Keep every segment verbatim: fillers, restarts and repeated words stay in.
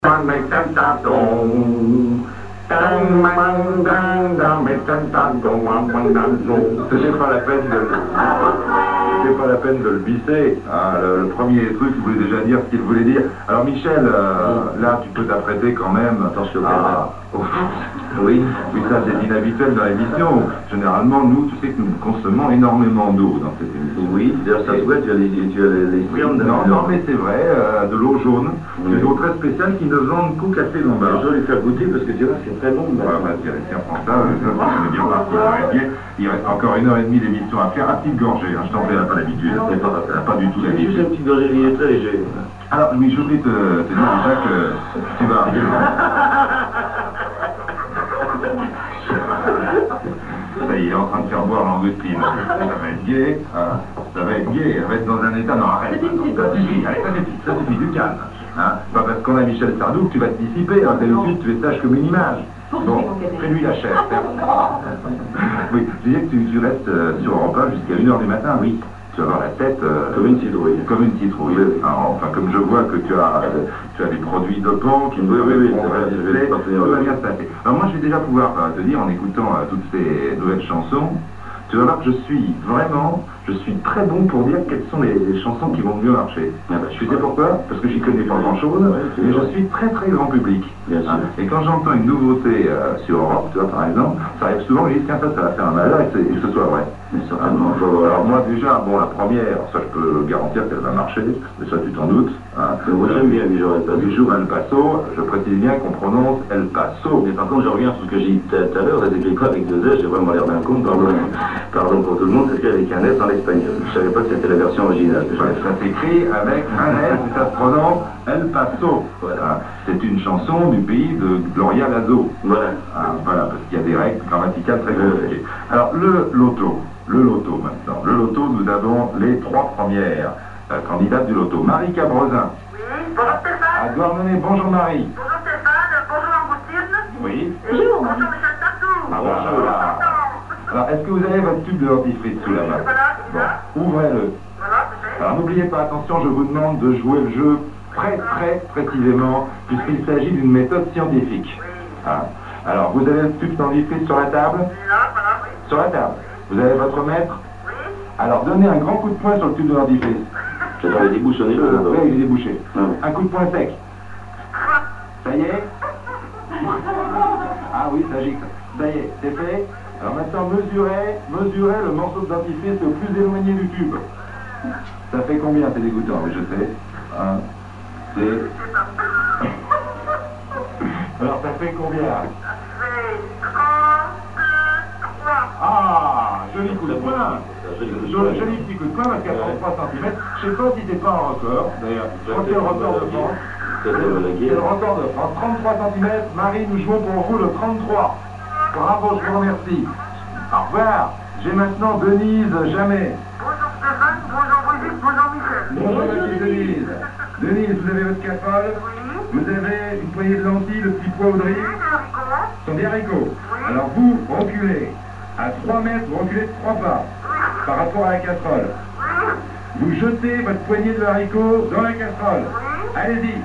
C'était pas la peine de C'était pas la peine de le bisser. Ah, le, le premier truc, il voulait déjà dire ce qu'il voulait dire. Alors Michel, euh, là tu peux t'apprêter quand même. Attention, à... oh, oui, oui, ça c'est inhabituel dans l'émission. Généralement, nous, tu sais que nous consommons énormément d'eau dans cette émission. Oui, d'ailleurs ça se voit, tu as les, tu as les, les oui, non, non, mais c'est vrai, euh, de l'eau jaune, oui. Une eau très spéciale qui ne vendent qu'au café Lombard. Je vais lui faire goûter parce que tu vois, c'est très bon. Ouais, bah, tiens, tiens, prends ça, je vais bien partir. Il reste encore une heure et demie d'émission à faire, à petite gorgée, hein, je t'en prie, pas l'habitude. C'est pas, pas du tout l'habitude. Juste une petite gorgée, il est très léger. Alors, oui, je voulais te, te dire déjà que tu vas... Ça y est, en train de faire boire l'angostine. Ça va être gai, hein, ça va être gai, elle va être dans un état... Non, arrête, ça suffit, allez, ça suffit, ça suffit, du calme. Hein, pas parce qu'on a Michel Sardou que tu vas te dissiper, hein, d'habitude tu es sage comme une image. Bon, fais-lui la chair. Oui, je disais que tu, tu restes euh, sur Europe un jusqu'à une heure du matin, oui. Tu vas avoir la tête... Euh, comme une citrouille. Comme une citrouille. Alors, enfin, comme je vois que tu as, euh, tu as des produits dopants qui oui, oui, oui, je vais tout va bien se passer. Alors moi, je vais déjà pouvoir euh, te dire, en écoutant euh, toutes ces nouvelles chansons, tu vas voir que je suis vraiment, je suis très bon pour dire quelles sont les, les chansons qui vont mieux marcher. Ah bah, tu sais pourquoi? Parce que j'y connais pas grand-chose, ouais, mais je suis très très grand public. Hein, et quand j'entends une nouveauté euh, sur Europe, tu vois, par exemple, ça arrive souvent, je dis tiens, ça, ça va faire un malheur et que, et que ce soit vrai. Mais certainement. Ah, alors moi déjà, bon, la première, ça je peux garantir qu'elle va marcher, mais ça tu t'en doutes. Hein. Moi j'aime bien Bijou El Paso. Bijou El Paso, je précise bien qu'on prononce El Paso. Mais par contre, je reviens sur ce que j'ai dit tout à l'heure, ça s'écrit pas avec deux S, j'ai vraiment l'air d'un con, pardon, pardon pour tout le monde, c'est écrit avec un S en espagnol. Je savais pas que c'était la version originale. Ouais, ça s'écrit avec un S et ça se prononce El Paso. Voilà. C'est une chanson du pays de Gloria Lazo. Voilà. Ah, voilà, parce qu'il y a des règles grammaticales très compliquées. Alors, le loto. Le loto maintenant. Le loto, nous avons les trois premières euh, candidates du loto. Marie Cabrezin. Oui, bonjour Stéphane. À Douarnenez, bonjour Marie. Bonjour Stéphane, bonjour Angustine. Oui. Bonjour. Bonjour Michel Sardou. Ah, bonjour. Voilà. Alors, est-ce que vous avez votre tube de dentifrice sous la main? Voilà, c'est ça. Bon, ouvrez-le. Voilà, c'est fait. Alors, n'oubliez pas, attention, je vous demande de jouer le jeu très très précisément, puisqu'il s'agit d'une méthode scientifique. Oui. Ah. Alors, vous avez le tube dentifrice sur la table? Là, voilà, oui. Sur la table. Vous avez votre mètre? Oui. Alors, donnez un grand coup de poing sur le tube de dentifrice. Ça doit être débouchonné le Oui, il est débouché. Hum. Un coup de poing sec. Ça y est? Ah oui, ça gicle. Ça y est, c'est fait. Alors maintenant, mesurez, mesurez le morceau de dentifrice le plus éloigné du tube. Ça fait combien? C'est dégoûtant, mais je sais. Un, deux... Alors, ça fait combien? Ça fait trente-trois. Ah, joli coup de poing. Joli, Joli, joli petit coup de poing parce qu'à trente-trois centimètres, je sais pas si c'est pas un record, d'ailleurs. Je crois que c'est le record de France. C'est le record de France. trente-trois centimètres. Marie, nous jouons pour vous le trente-trois. Bravo, je vous remercie. Au revoir. J'ai maintenant Denise Jamais. Bonjour Stéphane, bonjour Brigitte, bonjour Michel. Bonjour, monsieur Denise. Denise, vous avez votre casserole? Oui. Vous avez une poignée de lentilles, le petit pois au Oui, riz? des haricots. Ce sont des haricots. Oui. Alors vous, reculez. À trois mètres, vous reculez de trois pas Oui. par rapport à la casserole. Oui. Vous jetez votre poignée de haricots dans la casserole. Oui. Allez-y.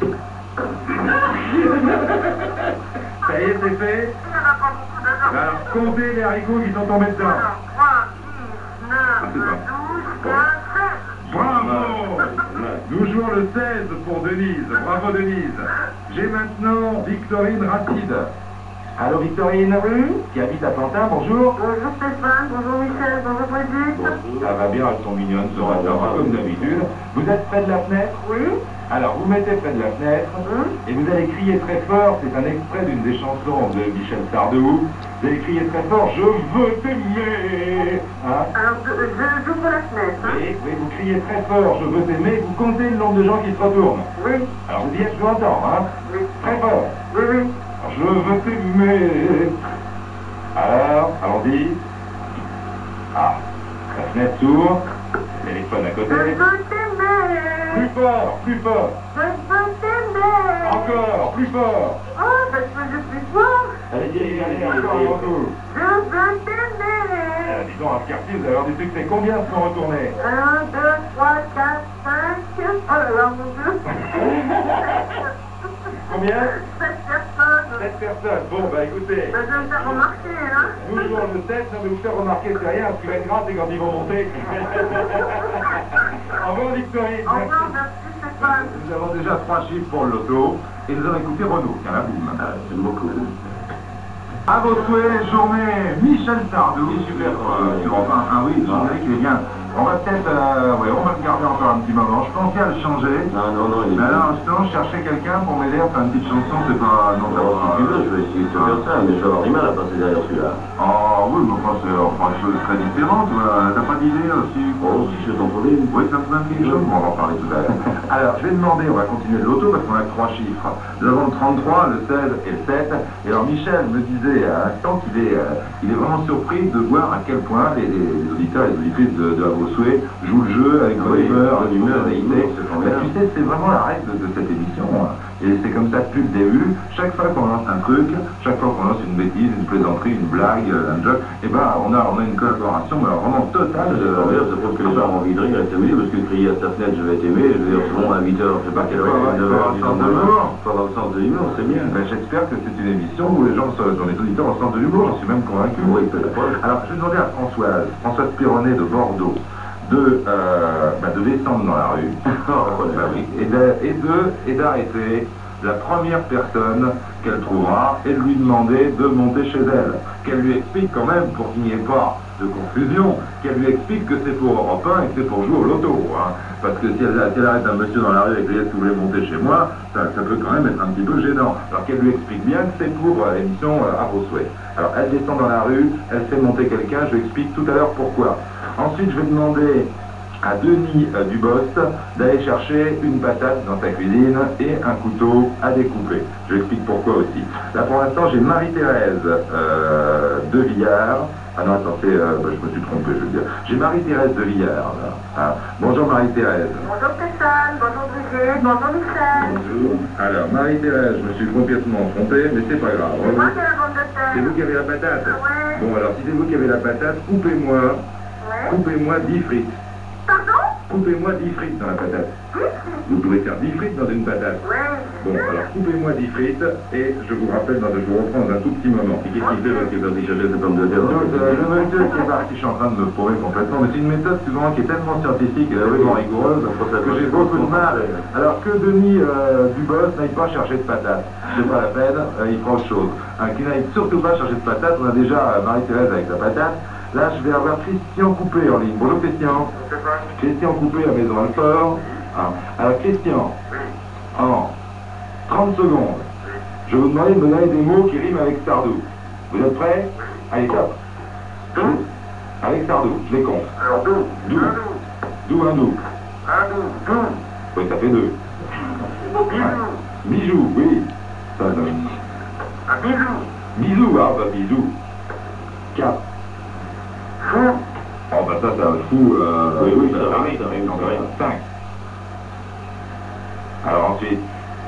Ça y est, c'est fait. Il n'y en a pas beaucoup dedans. Alors comptez les haricots qui sont tombés dedans. Alors, trois, six, neuf, douze, quinze, seize. Bravo! Nous jouons le seize pour Denise. Bravo Denise. J'ai maintenant Victorine Racide. Allô Victorine? Oui. Qui habite à Pantin, bonjour. Bonjour Stéphane, bonjour Michel, bonjour Brigitte. Ça va bien, elles sont mignonnes, ce restaurant, comme d'habitude. Vous êtes près de la fenêtre? Oui. Alors vous mettez près de la fenêtre et vous allez crier très fort, c'est un extrait d'une des chansons de Michel Sardou. Vous allez crier très fort, je veux t'aimer. Hein? Alors, je, je, j'ouvre la fenêtre. Hein? Oui, oui, vous criez très fort, je veux t'aimer, vous comptez le nombre de gens qui se retournent. Oui. Alors vous dites, je veux entendre, hein? Oui. Très fort. Oui, oui. Alors, je veux t'aimer. Alors, allons-y. Ah, la fenêtre s'ouvre, le téléphone à Je côté. veux t'aimer. Plus fort, plus fort. Je veux t'aimer. Encore, plus fort. Oh, ben je faisais plus fort. Allez-y, allez, allez, encore avant tout. Je veux t'aimer. Euh, dis donc, à ce quartier, vous allez avoir du succès. Combien se sont retournés? Un, deux, trois, quatre, cinq. Oh là là, mon Dieu. Combien? Sept personnes. sept personnes. Bon, bah écoutez. Ben, je vais me faire remarquer, hein. Nous jouons le sept, ça va vous faire remarquer, c'est rien. Ce qui va être grave, c'est quand ils vont monter. Au revoir, Victorine. Au revoir, merci Stéphane. Nous avons déjà trois chiffres pour le loto et nous allons écouter Renaud. Tiens, la boum. Ah, j'aime beaucoup. À vos souhaits, journée Michel Sardou. Il est super, quoi. Sur Europe un. Ah oui, Jean-Éric, il est bien. On va peut-être, euh, ouais, on va le garder encore un petit moment. Je pensais à le changer. Non, non, non, il est Mais à l'instant, je cherchais quelqu'un pour m'aider à faire une petite chanson, c'est pas... Non, ça Alors, va. si tu veux, je vais essayer de te faire ça, mais je vais avoir du mal à passer derrière celui-là. Oh oui, mais enfin, c'est enfin, une chose très différente. T'as pas d'idée aussi? Oh, si je t'en prie. Oui, ça me donne quelque chose. Bon, on va en parler tout à l'heure. Alors, je vais demander, on va continuer le loto parce qu'on a que trois chiffres. Nous avons le trente-trois, le seize et le sept. Et alors, Michel me disait à l'instant qu'il est, euh, il est vraiment surpris de voir à quel point les, les, les auditeurs et les auditrices de, de À vos souhaits jouent le jeu avec bonne Oui, humeur, bonne avec humeur, spontanéité. c'est formidable. Tu sais, c'est vraiment la règle de, de cette émission. Hein. Et c'est comme ça depuis le début. Chaque fois qu'on lance un truc, chaque fois qu'on lance une bêtise, une plaisanterie, une blague, un joke, et ben on a, on a une collaboration mais alors vraiment totale. C'est formidable, ça prouve que les gens ont envie de rire avec ta musique, parce que crier à sa fenêtre, je vais t'aimer, je veux dire, souvent à huit heures, je sais pas quelle heure, neuf heures, dix heures de l'humour. Faut avoir le sens de l'humour, c'est bien. Ben, j'espère que c'est une émission où les gens, sont, dans les auditeurs, ont le sens de l'humour, j'en suis même convaincu. Oui, peut-être. Alors, je vais demander à Françoise, Françoise Pironnet de Bordeaux, de, euh, bah, de descendre dans la rue, Oh, bah oui, et de- et de- et d'arrêter la première personne qu'elle trouvera et de lui demander de monter chez elle. Qu'elle lui explique quand même, pour qu'il n'y ait pas de confusion, qu'elle lui explique que c'est pour Europe un et que c'est pour jouer au loto. Hein. Parce que si elle, si elle arrête un monsieur dans la rue avec lui, est-ce que vous voulez monter chez moi, ça, ça peut quand même être un petit peu gênant. Alors qu'elle lui explique bien que c'est pour euh, l'émission euh, À vos souhaits. Alors elle descend dans la rue, elle fait monter quelqu'un, je lui explique tout à l'heure pourquoi. Ensuite, je vais demander à Denis euh, Dubost d'aller chercher une patate dans sa cuisine et un couteau à découper. Je lui explique pourquoi aussi. Là pour l'instant j'ai Marie-Thérèse euh, de Villars. Ah non attends, c'est, euh, bah, je me suis trompé, je veux dire. J'ai Marie-Thérèse de Villars. Là. Ah, bonjour Marie-Thérèse. Bonjour Stéphane, bonjour Brigitte, bonjour Michel. Bonjour. Alors Marie-Thérèse, je me suis complètement trompé, mais c'est pas grave. C'est moi qui ai la bande de C'est terre. vous qui avez la patate. Ouais. Bon alors si c'est vous qui avez la patate, coupez-moi, Ouais. coupez-moi dix frites. Pardon? Coupez-moi dix frites dans la patate. Vous pouvez faire dix frites dans une patate. Ouais. Bon, alors coupez-moi dix frites et je vous rappelle, dans, je vous reprends dans un tout petit moment. Et qu'est-ce qu'il fait parce qu'il est parti chercher cette pomme de terre? Donc, euh, le méthode qui est parti, je suis en train de me prouver complètement, mais c'est une méthode souvent qui est tellement scientifique et tellement rigoureuse que j'ai beaucoup de mal. Alors que Denis euh, Dubost n'aille pas chercher de patates, c'est pas la peine, euh, il fera autre chose. Hein, qu'il n'aille surtout pas chercher de patates, on a déjà euh, Marie-Thérèse avec la patate. Là, je vais avoir Christian Coupé en ligne. Bonjour Christian. Christian Coupé à Maison Alfort. Ah. Alors Christian, en trente secondes, je vais vous demander de me donner des mots qui riment avec Sardou. Vous êtes prêts? Allez, top. Avec Sardou, je les compte. Alors, d'où? Dou. Dou, un dou. Un d'où? D'où? Oui, ça fait deux. Bisous. Bijou, oui. Ça, ça. Un bisou. Bisou, ah bah bisou. Quatre. Fou. Oh bah ça, ça fout... Euh, Oui, oui, ça arrive, ça arrive, Non, ça arrive. cinq. Alors ensuite...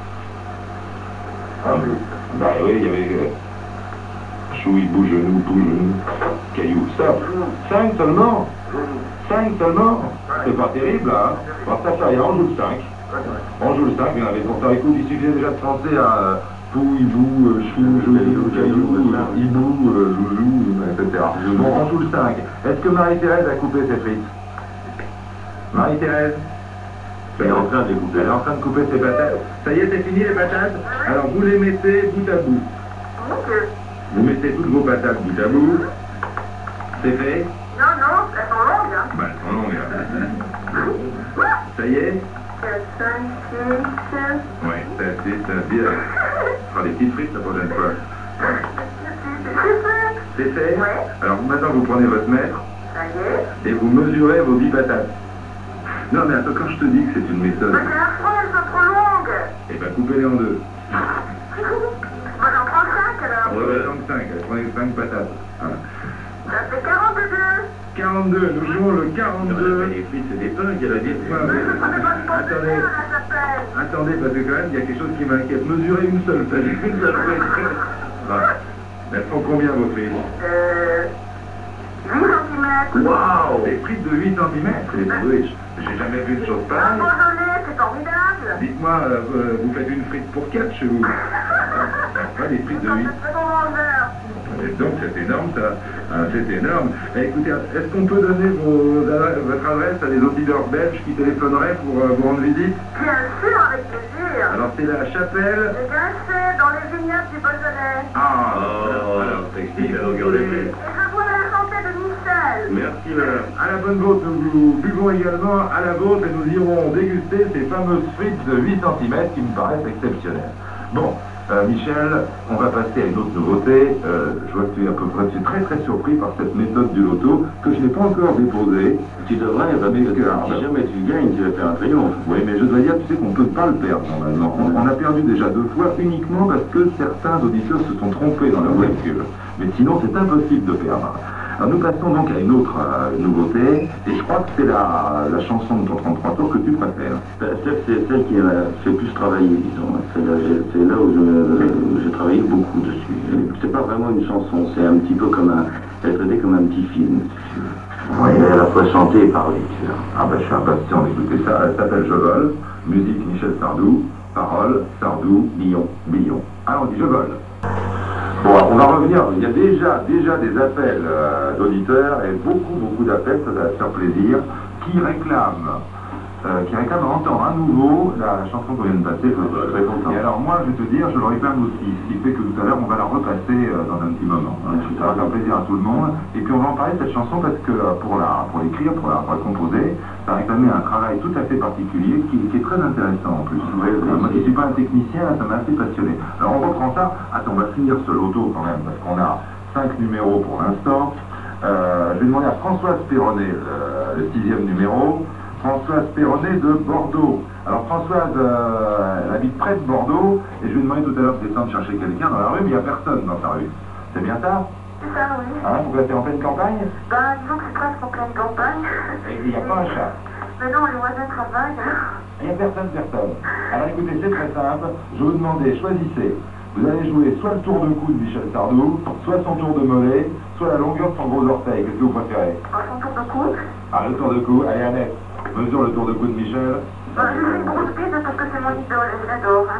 Un d'où? Bah oui, il y avait... Euh, chou, hibou, genou, pou, genou, caillou, stop. cinq seulement? cinq seulement? C'est pas terrible, hein? Bon, ça, ça y est, on joue le cinq. On joue le cinq, mais on avait pour faire écoute, il suffisait déjà de penser à euh, pou, hibou, euh, chou, genou, caillou, euh, hibou, euh, joujou, et cetera. Bon, on joue le cinq. Est-ce que Marie-Thérèse a coupé ses frites? Marie-Thérèse? Elle est en train de les couper. Elle est en train de couper ses patates. Ça y est, c'est fini les patates? Alors vous les mettez bout à bout. Ok. Vous mettez toutes vos patates bout à bout. C'est fait? Non, non, elles sont longues, hein. Bah, elles sont longues. Hein. Ça y est? quatre, cinq, six, Oui, c'est assez, c'est bien. On fera des petites frites la prochaine fois. c'est C'est fait? Ouais. Alors maintenant vous prenez votre mètre Ça y est. et vous mesurez vos dix patates. Non mais attends, quand je te dis que c'est une méthode, Mais c'est affreux, elles sont trop longues. eh ben coupez-les en deux. Moi, j'en prends cinq, alors. On va donc cinq, prenez cinq patates. Voilà. Ça fait quarante-deux. quarante-deux, nous jouons le Mais quarante-deux. les frites, c'est des pains qu'elle a dit. Ouais, Mais ouais. ce sont des bonnes pommes de Attendez. terre, elles s'appellent. Attendez, parce que quand même, il y a quelque chose qui m'inquiète. Mesurez une seule, faites une seule frite. Voilà. Elles font combien vos frites? Euh... huit centimètres. Waouh! Des frites de huit centimètres, les sandwichs. J'ai jamais vu de chose Un pareille. Beaujolais, c'est formidable. Dites-moi, euh, vous faites une frite pour quatre chez vous? Pas des frites de huit. C'est bon mangeur. Donc c'est énorme ça, ah, c'est énorme. Eh, écoutez, est-ce qu'on peut donner vos, votre adresse à des auditeurs belges qui téléphoneraient pour euh, vous rendre visite? Bien sûr, avec plaisir. Alors c'est la chapelle... Le Grinchet, dans les vignobles du Beaujolais. Ah, Oh, alors c'est explique à longueur d'épée. Et je bois la santé de Michel. Merci, madame. à la bonne vôtre, nous buvons également à la vôtre et nous irons déguster ces fameuses frites de huit centimètres qui me paraissent exceptionnelles. Bon, euh, Michel, on va passer à une autre nouveauté. Euh, je vois que tu es à peu près tu es très très surpris par cette méthode du loto que je n'ai pas encore déposée. Tu devrais, parce que si jamais tu gagnes, tu vas faire un triomphe. Oui, mais je dois dire, tu sais qu'on ne peut pas le perdre normalement. On, on a perdu déjà deux fois uniquement parce que certains auditeurs se sont trompés dans leur calcul. Mais sinon, c'est impossible de perdre. Alors nous passons donc à une autre euh, nouveauté, et je crois que c'est la, la chanson de ton trente-trois tours que tu préfères. C'est celle qui m'a fait plus travailler, disons. C'est là, c'est là où je- j'ai travaillé beaucoup dessus. C'est pas vraiment une chanson, c'est un petit peu comme un... Elle est traitée comme un petit film. Oui, Elle est à la fois chantée et parlée, tu vois. Ah ben je suis impatient d'écouter ça. Elle s'appelle Je vole, musique Michel Sardou, paroles Sardou, Billon, Billon. Alors on dit Je vole. Bon, on va revenir, il y a déjà, déjà des appels euh, d'auditeurs, et beaucoup, beaucoup d'appels, ça va faire plaisir, qui réclament, euh, qui réclament entendre à nouveau la chanson qu'on vient de passer, je suis très content. Et alors moi, je vais te dire, je le réclame aussi, ce qui fait que tout à l'heure, on va la repasser euh, dans un petit moment. Hein. Ça va faire plaisir à tout le monde, et puis on va en parler de cette chanson parce que euh, pour la, pour l'écrire, pour la, pour la composer, ça a réclamé un travail tout à fait particulier, qui, qui est très intéressant en plus. Oui, oui, moi qui oui. ne suis pas un technicien, là, ça m'a assez passionné. Alors on reprend ça. Attends, on va finir ce loto quand même, parce qu'on a cinq numéros pour l'instant. Euh, je vais demander à Françoise Perronnet, le, le sixième numéro. Françoise Perronnet de Bordeaux. Alors Françoise, euh, elle habite près de Bordeaux, et je lui ai demandé tout à l'heure de descendre chercher quelqu'un dans la rue, mais il n'y a personne dans sa rue. C'est bien ça? C'est ça, oui. Hein, pourquoi c'est en pleine campagne? Ben, disons que c'est presque en pleine campagne. Et il n'y a pas un chat. Mais non, les voisins travaillent. Il n'y a personne, personne. Alors écoutez, c'est très simple. Je vais vous demander, choisissez. Vous allez jouer soit le tour de cou de Michel Sardou, soit son tour de mollet, soit la longueur de son gros orteil. Qu'est-ce que vous préférez? En son tour de cou. Ah, le tour de cou. Allez, Annette, mesure le tour de cou de Michel. Ben, je fais une grosse bise parce que c'est mon idole, je l'adore. Hein.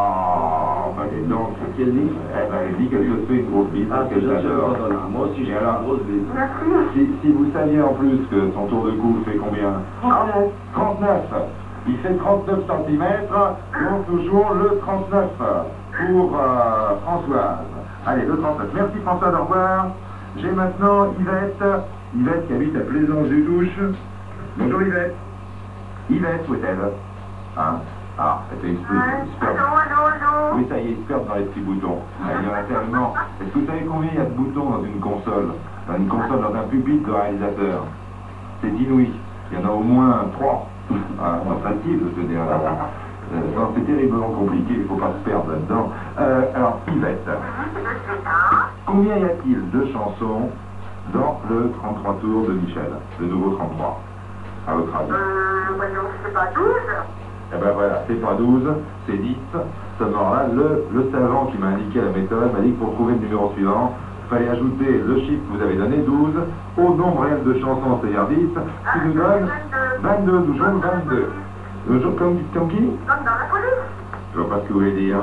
Ah, bah dis donc. Qu'est-ce qu'elle dit? Eh ben, elle dit qu'elle se fait une grosse bise. Ah, qu'elle c'est gentil, t'adore. moi aussi j'ai Et alors, une grosse bise. Merci. Si, si vous saviez en plus que son tour de cou fait combien? trente-neuf. trente-neuf. Il fait trente-neuf centimètres, donc toujours le trente-neuf pour euh, Françoise. Allez, le trente-neuf. Merci Françoise, au revoir. J'ai maintenant Yvette, Yvette qui habite à Plaisance-du-Touche. Bonjour Yvette. Yvette, où est-elle? Hein? Ah, elle fait exprès. Ouais. Super. Allô, allô, allô. Oui, ça y est, il se perd dans les petits boutons. Ah, il y en a tellement. Est-ce que vous savez combien il y a de boutons dans une console? Dans une console, dans un pupitre de réalisateur? C'est inouï. Il y en a au moins trois. Ah, non, facile, je veux dire. Euh, non, c'est terriblement compliqué, il ne faut pas se perdre là-dedans. Euh, alors, Yvette, Je suis là. combien y a-t-il de chansons dans le trente-trois tours de Michel, le nouveau trente-trois, à votre avis? Euh, voyons, c'est pas douze. Eh ben voilà, c'est pas douze, c'est dix. Ce moment-là, le, le savant qui m'a indiqué la méthode m'a dit que pour trouver le numéro suivant, il fallait ajouter le chiffre que vous avez donné, douze, au nombre réel de chansons, c'est-à-dire dix, qui nous donne vingt-deux, toujours vingt-deux. Toujours comme, comme qui? Comme dans la police. Je vois pas ce que vous voulez dire.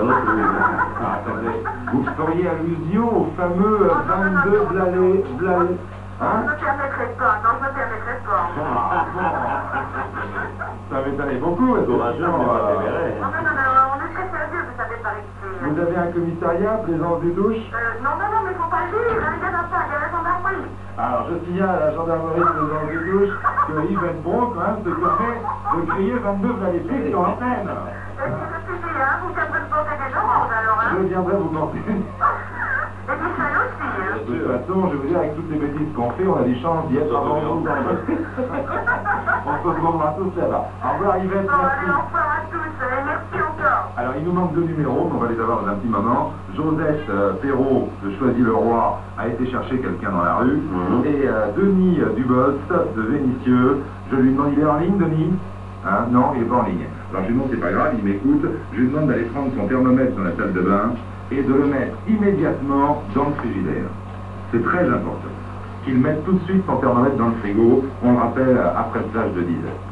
Ah, attendez, vous feriez allusion au fameux euh, vingt-deux blalé, blalé. Je Hein? ne me permettrai pas. Non, je ne me permettrai pas. Ah, bon. Ça m'étonnait beaucoup. parce que Courageux, sinon, mais pas euh, téméraire. Non, non, non, non, on est très sérieux, vous savez, par ici. vous avez un commissariat, Plaisance du Touche? Euh, non, non, non, mais il ne faut pas le dire. Il y en a pas, il y a la gendarmerie. Alors, je signale à la gendarmerie de Plaisance du Touche que Yves Bron, quand même, se permet de crier vingt-deux blalé flics sur l'antenne. Et si je suis dit, hein, vous viendrez me porter des demandes, alors, hein. Je viendrai vous porter. Et Michel aussi, hein. De toute façon, je veux dire, avec toutes les bêtises qu'on fait, on a des chances d'y être avant vous. On se retrouvera tous là-bas. Au revoir Yvette, Bon, allez, merci. au revoir à tous, et merci encore. Alors, il nous manque deux numéros, mais on va les avoir dans un petit moment. Josette euh, Perrault de Choisy-le-Roi a été chercher quelqu'un dans la rue. Mhm. Et euh, Denis euh, Dubos de Vénissieux, je lui demande, il est en ligne, Denis? Hein? Non, il n'est pas en ligne. Alors, je lui demande, c'est pas grave, il m'écoute. Je lui demande d'aller prendre son thermomètre dans la salle de bain et de le mettre immédiatement dans le frigidaire. C'est très important. qu'ils mettent tout de suite sans faire en mettre dans le frigo, on le rappelle, après le flash de dix heures.